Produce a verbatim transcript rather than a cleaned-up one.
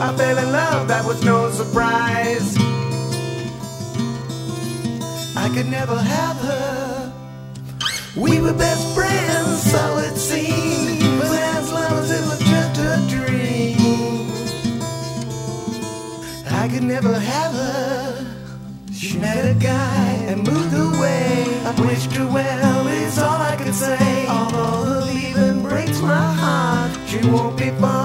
I fell in love, that was no surprise. I could never have her. We were best friends, so it seemed. But as long as it was just a dream, I could never have her. She met a guy and moved away. I wished her well, is all I could say. Although her leaving breaks my heart, she won't be far.